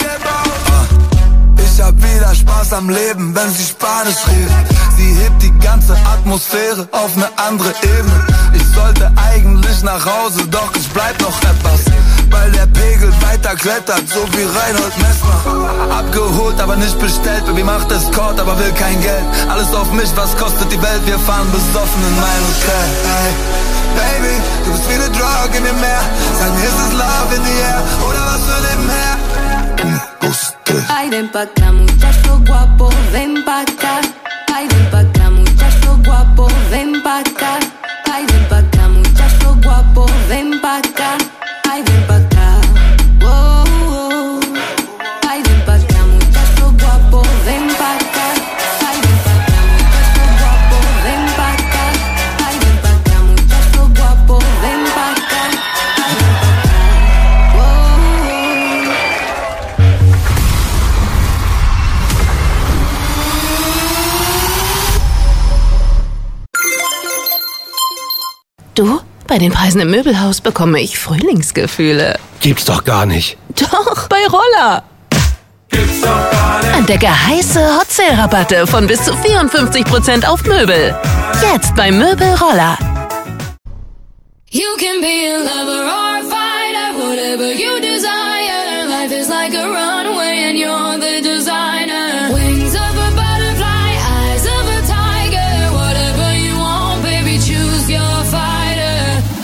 Ich hab wieder Spaß am Leben, wenn sie Spanisch redet. Sie hebt die ganze Atmosphäre auf ne andere Ebene. Ich sollte eigentlich nach Hause, doch ich bleib noch etwas, weil der Pegel weiter klettert, so wie Reinhold Messner. Abgeholt, aber nicht bestellt, Baby macht Escort, aber will kein Geld. Alles auf mich, was kostet die Welt, wir fahren besoffen in mein Hotel. Hey, Baby, du bist wie ne Drug in mir mehr. Sag mir, ist es Love in the air oder was für nebenher? Ay, ven pa' acá, muchacho guapo, ven pa' acá. Ay, ven pa' acá, muchacho guapo, ven pa' acá. Ay, ven pa' acá, muchacho guapo, ven pa' acá. Ay, ven pa' acá. Oh, oh. Ay, ven pa' acá, muchacho guapo, ven pa' acá. Ay, ven pa' acá, muchacho guapo, ven pa' acá. Ay, ven pa' acá, muchacho guapo, ven pa' acá. Ay, ven pa' acá. Oh, oh. Du, bei den Preisen im Möbelhaus bekomme ich Frühlingsgefühle. Gibt's doch gar nicht. Doch, bei Roller. Gibt's doch gar nicht. Entdecke heiße Hot Sale Rabatte von bis zu vierundfünfzig Prozent auf Möbel. Jetzt bei Möbel Roller. You can be a lover or a fighter, whatever you desire. Life is like a runway and you're the designer. Wings of a butterfly, eyes of a tiger. Whatever you want, baby, choose your fighter.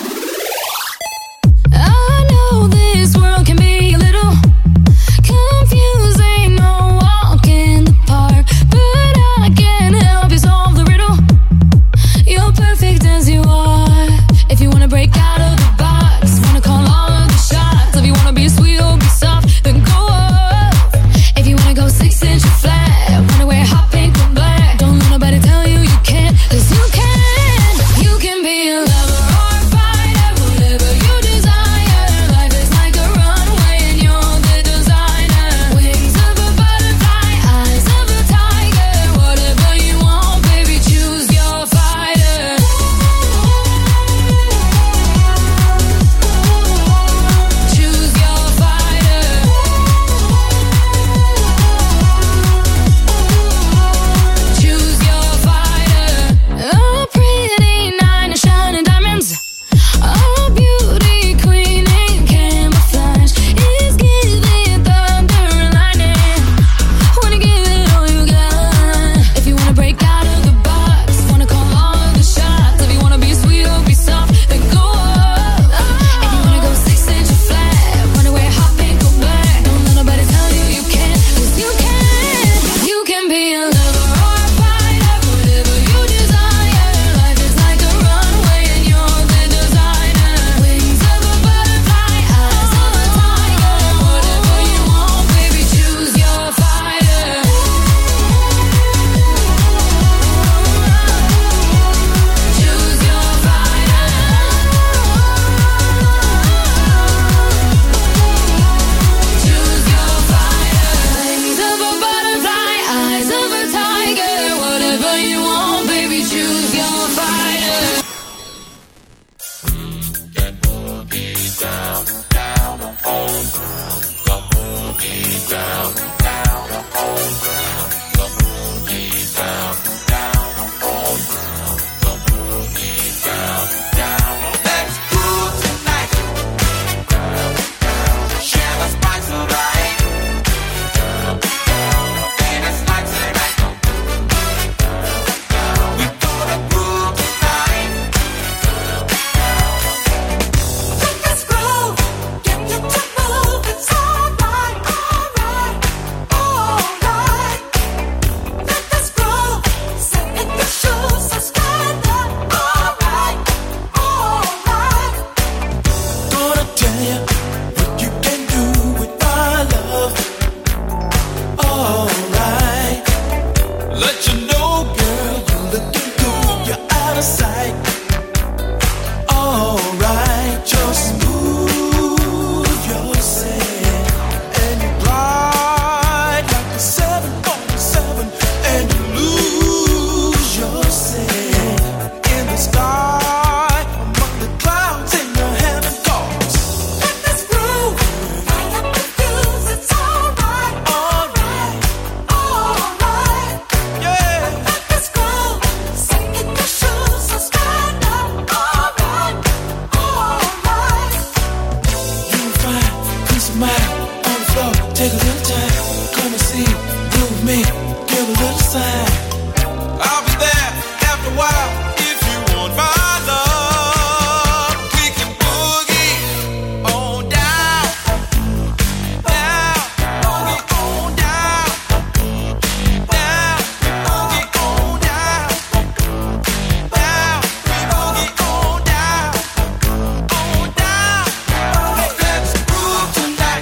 Take a little time, come and see, do with me, give a little sign. I'll be there after a while if you want my love. We can boogie on down, down, boogie on down, down, boogie on down, down, we boogie on down, on down. Let's groove tonight.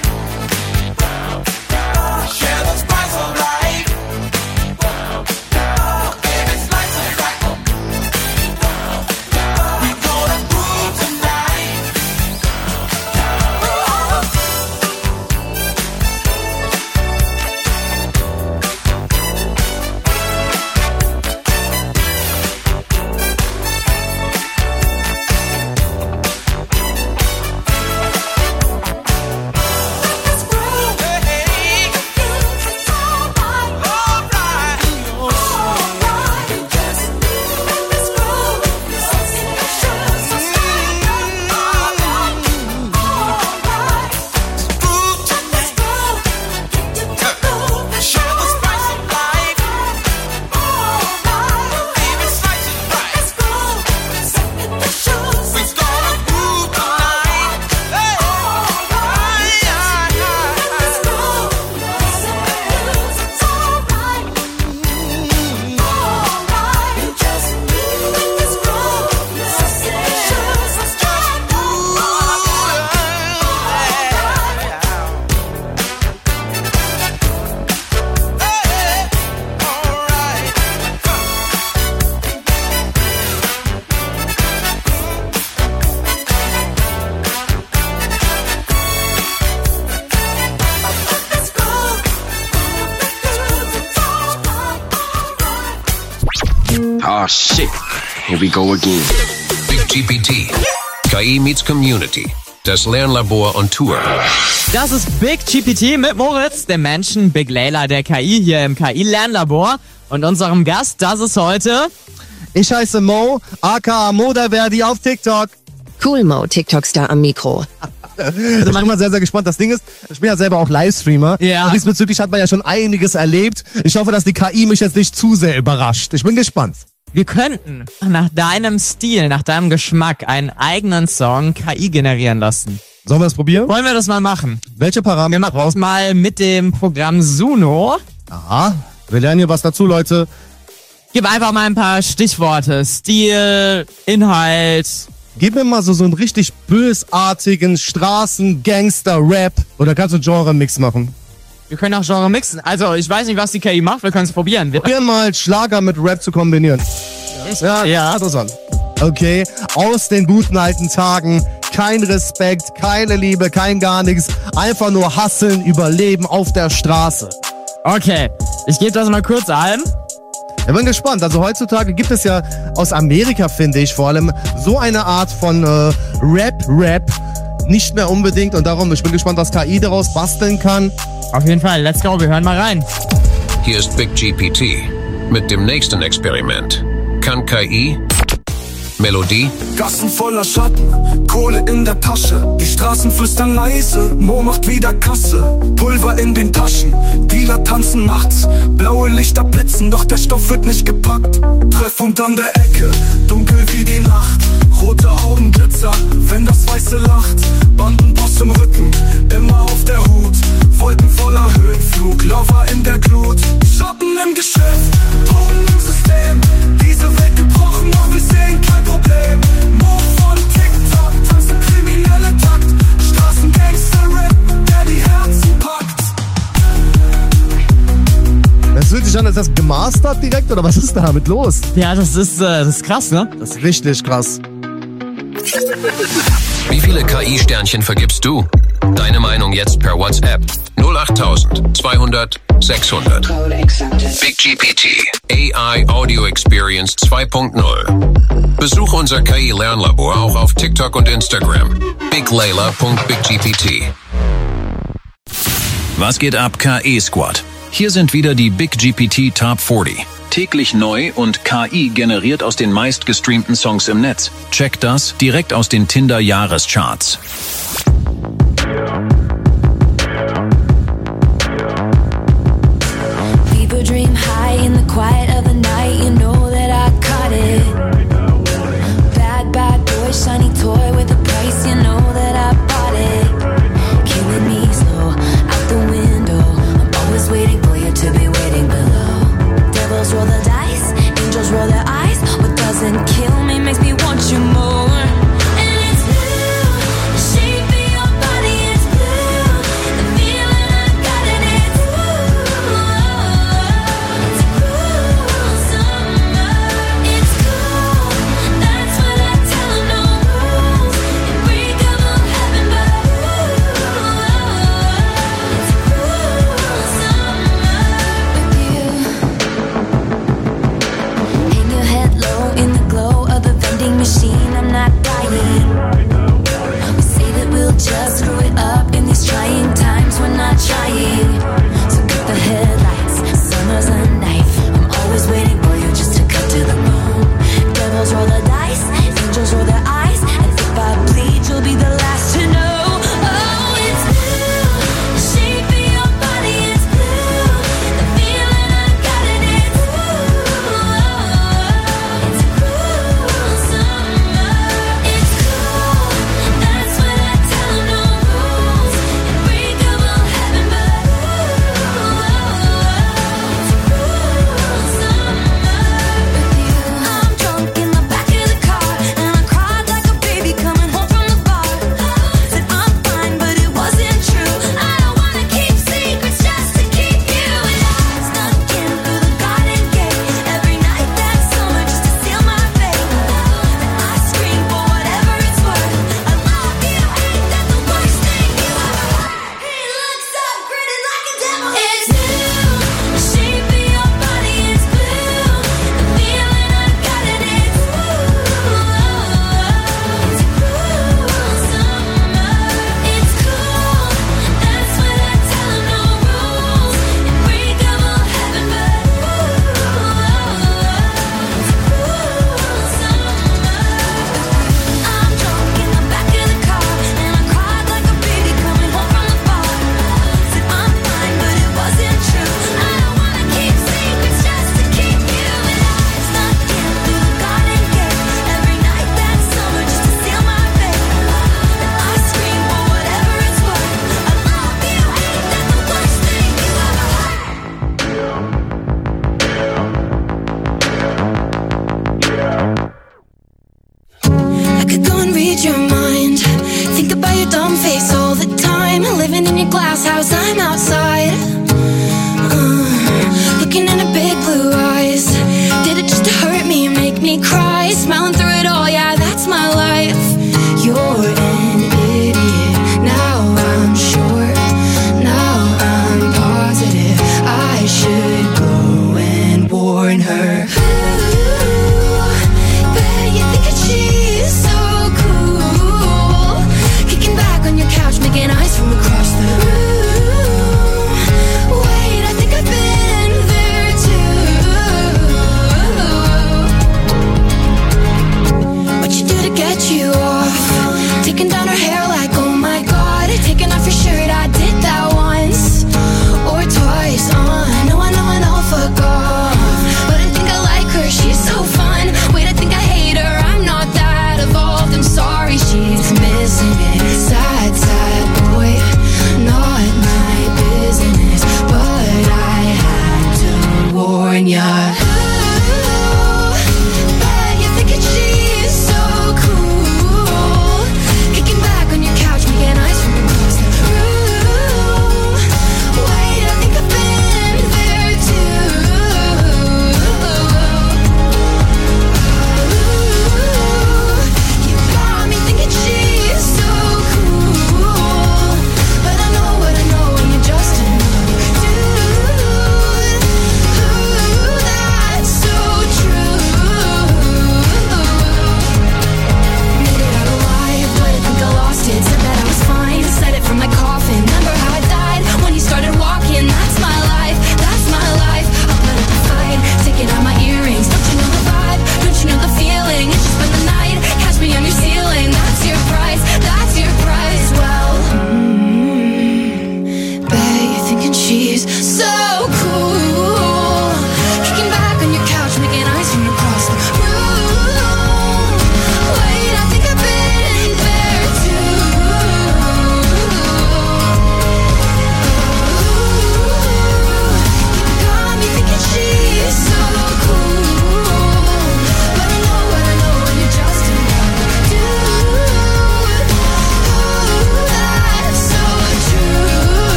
Share the spice of life. Baby, slice of life. We gonna groove tonight. Oh shit, here we go again. Big G P T. K I meets Community. Das Lernlabor on Tour. Das ist Big G P T mit Moritz, dem Menschen, Big Layla, der K I hier im K I-Lernlabor. Und unserem Gast, das ist heute... Ich heiße Mo, aka Modaverdi auf TikTok. Cool Mo, TikTok-Star am Mikro. Also ich bin mal sehr, sehr gespannt. Das Ding ist, ich bin ja selber auch Livestreamer. Ja. Und diesbezüglich hat man ja schon einiges erlebt. Ich hoffe, dass die K I mich jetzt nicht zu sehr überrascht. Ich bin gespannt. Wir könnten nach deinem Stil, nach deinem Geschmack einen eigenen Song K I generieren lassen. Sollen wir das probieren? Wollen wir das mal machen? Welche Parameter? Wir machen das mal mit dem Programm Suno. Aha, wir lernen hier was dazu, Leute. Gib einfach mal ein paar Stichworte. Stil, Inhalt. Gib mir mal so, so einen richtig bösartigen Straßen-Gangster-Rap. Oder kannst du einen Genre-Mix machen? Wir können auch Genre mixen. Also, ich weiß nicht, was die K I macht. Wir können es probieren. Wir probieren mal Schlager mit Rap zu kombinieren. Ja, ja, interessant. Okay, aus den guten alten Tagen. Kein Respekt, keine Liebe, kein gar nichts. Einfach nur hasseln, überleben auf der Straße. Okay, ich gebe das mal kurz ein. Ich bin gespannt. Also heutzutage gibt es ja aus Amerika, finde ich, vor allem so eine Art von äh, Rap-Rap. Nicht mehr unbedingt. Und darum, ich bin gespannt, was K I daraus basteln kann. Auf jeden Fall, let's go, wir hören mal rein. Hier ist Big G P T mit dem nächsten Experiment. Kann K I Melodie? Gassen voller Schatten, Kohle in der Tasche. Die Straßen flüstern leise, Mo macht wieder Kasse. Pulver in den Taschen, Dealer tanzen nachts. Blaue Lichter blitzen, doch der Stoff wird nicht gepackt. Treffpunkt an der Ecke, dunkel wie die Nacht. Rote Augen Glitzer, wenn das Weiße lacht. Bandenboss im Rücken, immer auf der Hut. Wolken voller Höhenflug, Lover in der Glut. Schatten im Geschäft, Drogen im System. Diese Welt gebrochen, doch wir sehen kein Problem. Mo von TikTok, tanzt der kriminelle Takt. Straßengangster-Rap, der die Herzen packt. Das fühlt sich an, als das gemastert direkt, oder was ist da damit los? Ja, das ist, äh, das ist krass, ne? Das ist richtig krass. Wie viele K I-Sternchen vergibst du? Deine Meinung jetzt per WhatsApp. null acht zweihundert sechshundert. Big G P T. A I Audio Experience zwei Punkt null. Besuche unser K I-Lernlabor auch auf TikTok und Instagram. big layla punkt big g p t. Was geht ab, K I-Squad? Hier sind wieder die Big G P T Top vierzig. Täglich neu und K I generiert aus den meistgestreamten Songs im Netz. Checkt das direkt aus den Tinder-Jahrescharts.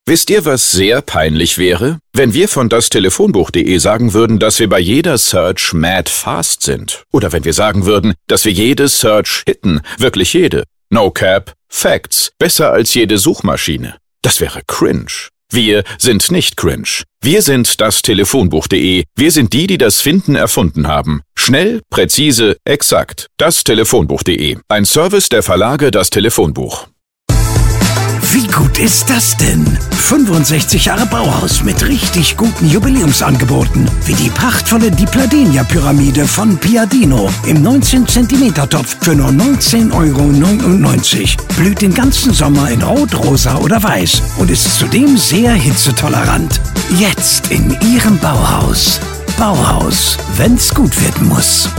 Wisst ihr, was sehr peinlich wäre? Wenn wir von dastelefonbuch punkt de sagen würden, dass wir bei jeder Search mad fast sind. Oder wenn wir sagen würden, dass wir jede Search hitten. Wirklich jede. No cap. Facts. Besser als jede Suchmaschine. Das wäre cringe. Wir sind nicht cringe. Wir sind dastelefonbuch punkt de. Wir sind die, die das Finden erfunden haben. Schnell, präzise, exakt. dastelefonbuch punkt de. Ein Service der Verlage Das Telefonbuch. Wie gut ist das denn? fünfundsechzig Jahre Bauhaus mit richtig guten Jubiläumsangeboten. Wie die prachtvolle Di Pladenia-Pyramide von Piadino im neunzehn Zentimeter Topf für nur neunzehn Euro neunundneunzig. Blüht den ganzen Sommer in Rot, Rosa oder Weiß und ist zudem sehr hitzetolerant. Jetzt in Ihrem Bauhaus. Bauhaus, wenn's gut werden muss.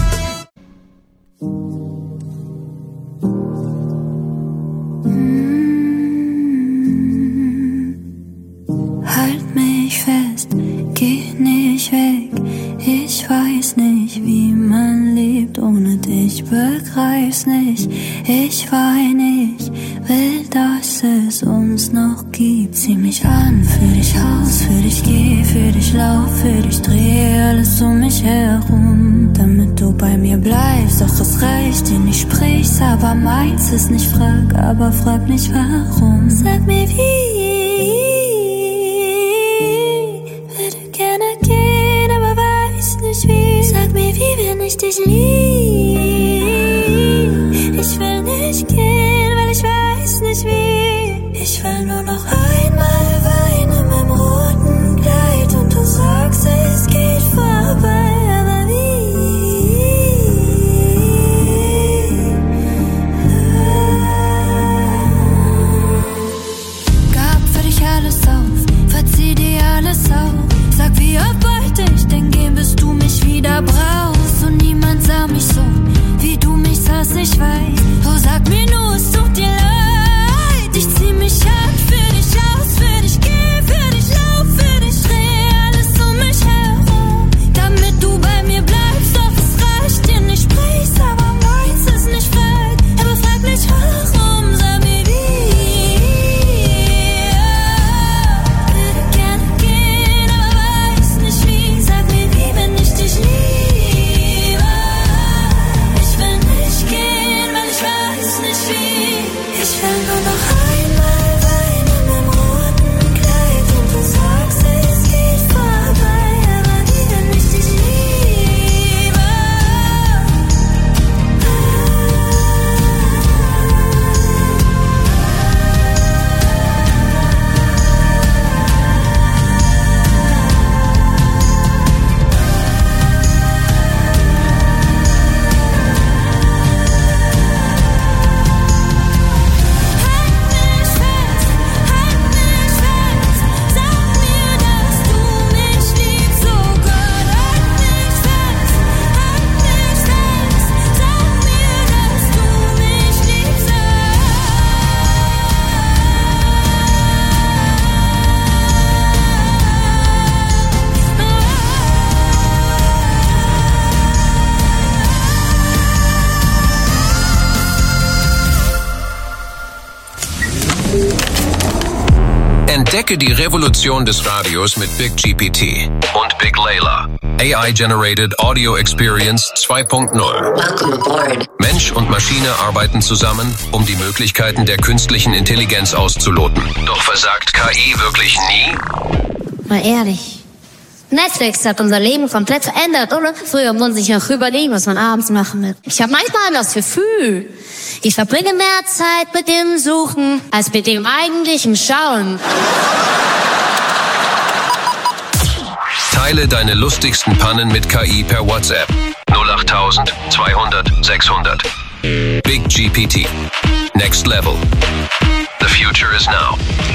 Halt mich fest, geh nicht weg. Ich weiß nicht, wie man lebt ohne dich, begreif's nicht. Ich weine, ich will, dass es uns noch gibt. Zieh mich an, für dich aus, für dich geh, für dich lauf, für dich dreh alles um mich herum, damit du bei mir bleibst. Doch es reicht dir nicht, sprich's, aber meins ist nicht. Frag, aber frag nicht warum. Sag mir wie. Sag mir, wie, wenn ich dich lieb. Ich will nicht gehen, weil ich weiß nicht wie. Ich will nur noch einmal weinen im roten Kleid und du sagst, es geht vorbei, aber wie? Gab für dich alles auf, verzieh dir alles auf. Sag, wie oft wollte ich denn gehen, bis du mich wieder brauchst. Und niemand sah mich so, wie du mich sahst, ich weiß. Oh, sag mir nur, es tut dir leid. Ich zieh mich an, für dich aus, für dich geh, für dich lauf, für dich dreh alles um mich herum, damit du bei mir bleibst. Doch es reicht dir nicht, sprichst, aber meins ist nicht frei. Aber frag mich warum, sag mir wie. Würde gerne gehen, aber weiß nicht wie. Sag mir wie, wenn ich dich liebe. Ich will nicht gehen, weil ich weiß nicht wie. Ich will nur noch einmal weinen im roten Kleid und du sagst, es geht vorbei, aber wie, wenn ich dich liebe. Entdecke die Revolution des Radios mit Big G P T und Big Layla. A I-Generated Audio Experience zwei Punkt null. Mensch und Maschine arbeiten zusammen, um die Möglichkeiten der künstlichen Intelligenz auszuloten. Doch versagt K I wirklich nie? Mal ehrlich. Netflix hat unser Leben komplett verändert, oder? Früher muss ich noch überlegen, was man abends machen will. Ich habe manchmal das Gefühl, ich verbringe mehr Zeit mit dem Suchen, als mit dem eigentlichen Schauen. Teile deine lustigsten Pannen mit K I per WhatsApp. null acht tausend zweihundert sechshundert. Big G P T. Next level. The future is now.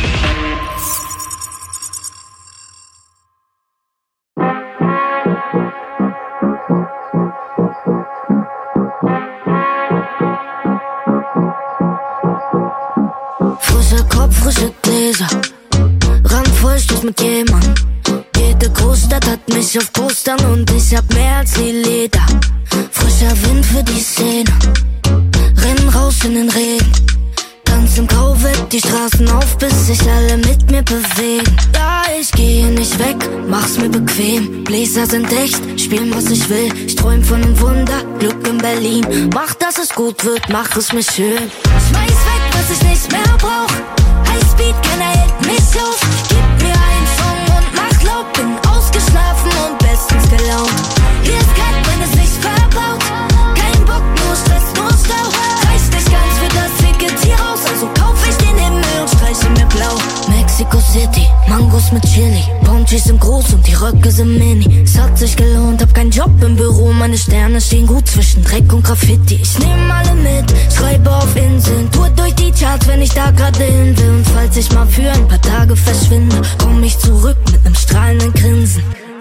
Frischer Kopf, frische Gläser, randvoll Stoß mit jemand. Jede Großstadt hat mich auf Postern und ich hab mehr als die Leder. Frischer Wind für die Szene, rennen raus in den Regen. Ganz im Grau wird die Straßen auf, bis sich alle mit mir bewegen. Ja, ich gehe nicht weg, mach's mir bequem. Bläser sind echt, spielen was ich will. Ich träum von einem Wunder, Glück in Berlin. Mach, dass es gut wird, mach es mir schön. Schmeiß weg, was ich nicht mehr brauch. Highspeed, keiner hält mich auf. Gib mir einen Song und mach laut. Bin ausgeschlafen und bestens gelaunt. Hier ist kalt, wenn es nicht verbaut. Kein Bock, nur Stress, nur Stau. Reicht nicht ganz für das Ticket hier raus, also kauf ich den Himmel und streiche mir blau. Mexico City, Mangos mit Chili. Ponchis sind groß und die Röcke sind mini. Es hat sich gelohnt, hab keinen Job im Büro. Meine Sterne stehen gut zwischen Dreck und Graffiti. Ich nehm alle mit, schreibe auf Inseln. Tour durch die Charts, wenn ich da gerade hin will. Und falls ich mal für ein paar Tage verschwinde, komm ich zurück mit nem strahlenden Grinsen.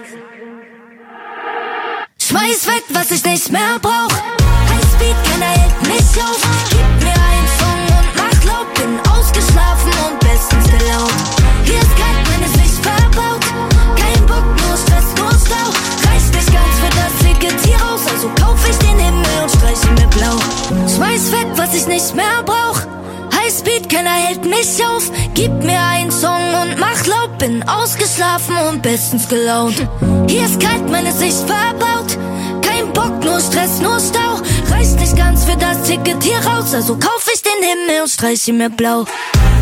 Schmeiß weg, was ich nicht mehr brauch. Highspeed, keiner hält mich auf. Gib mir einen Song und mach laut. Bin ausgeschlafen und bestens gelaunt. Hier ist kalt, wenn es nicht verbaut. Kein Bock, nur Stress, nur Stau. Reicht nicht ganz für das Ticket hier raus, also kauf ich den Himmel und streiche mir blau. Schmeiß weg, was ich nicht mehr brauch. Highspeed, keiner hält mich auf. Gib mir einen Song und mach laut. Bin ausgeschlafen und bestens gelaunt. Hier ist kalt, meine Sicht verbaut. Kein Bock, nur Stress, nur Stau. Reicht nicht ganz für das Ticket hier raus, also kauf ich den Himmel und streiche mir blau.